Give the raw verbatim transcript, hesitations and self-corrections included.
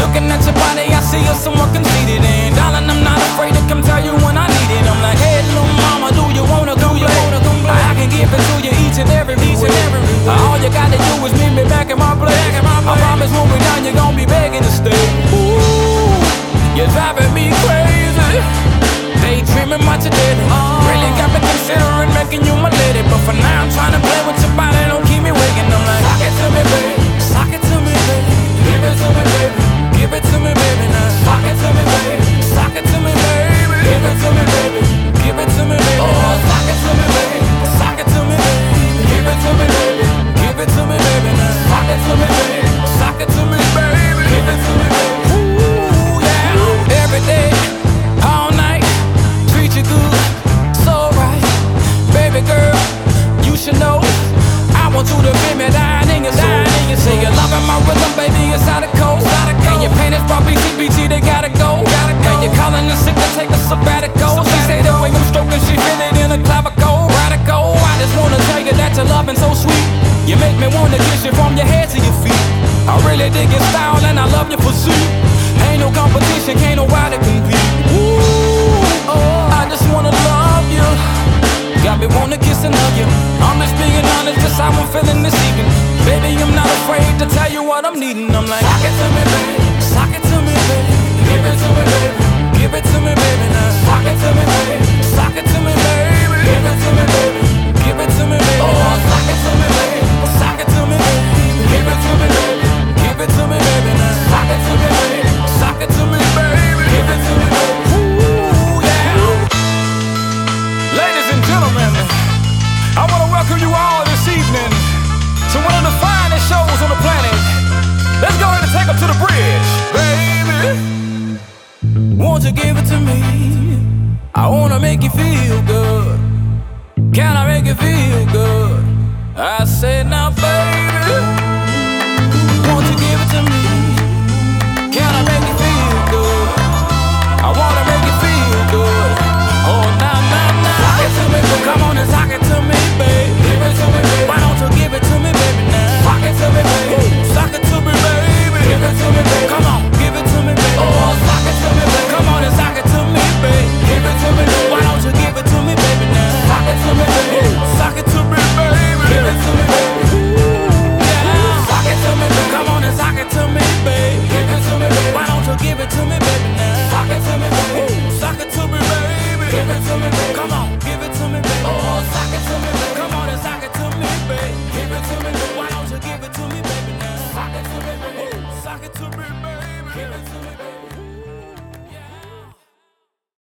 looking at your body, I see you're somewhat conceited. And darling, I'm not afraid to come tell you when I need it. I'm like, hey, little mama, do you wanna come play? I can give it to you each and every week. All you gotta do is meet me back in my place. I promise when we're done, you're gonna be begging to stay. Ooh, you're driving me crazy. Daydreaming about your daddy. Really got me considering making you my lady. But for now, I'm trying to play with your body, don't keep me waking. I'm like, sock it to me, baby. Sock it to me, baby. Give it to me, baby. Give it to me, baby. Now sock it to me, baby. Sock it to me, baby. Give it to me, baby. Give it to me, baby. Oh, sock it to me, baby. Sock it to me, baby. Give it to me, baby. Give it to me, baby. Now sock it to me, baby. Sock it to me, baby. Give it to me, baby. Ooh, yeah. Every day, all night, treat you good, so right. Baby girl, you should know I want you to be me, dying in your soul. Say you're loving my rhythm, baby, it's out of cold. And your pain is probably C B T, they gotta go. And you're calling the sick to take a sabbatical. She say the way I'm stroking, she feel it in a clavicle. Radical, I just wanna tell you that you're loving so sweet. You make me wanna kiss you from your head to your feet. I really dig your style and I love your pursuit. Ain't no competition, can't nobody compete. Ooh, oh, I just wanna love you. Got me wanna kiss and hug you. I'm just being honest, just how I'm feeling this evening. Baby, I'm not afraid to tell you what I'm needing. I'm like, sock it to me, baby. Sock it to me, baby. Give it to me, baby. Give it to me, baby. Now sock it to me, baby. Sock it to me, baby. Give it to me, baby. Give it to me, baby. Oh, sock it to me, baby. Sock it to me, baby. Give it to me, baby. Give it to me, baby. Now sock it to me, baby. Sock it to me, baby. Give it to me, baby. Ooh, yeah. Ladies and gentlemen, I want to welcome you all this evening to one of the finest shows on the planet. Let's go ahead and take them to the bridge, baby. Won't you give it to me? I wanna make you feel good. Can I make you feel good? I said now, baby.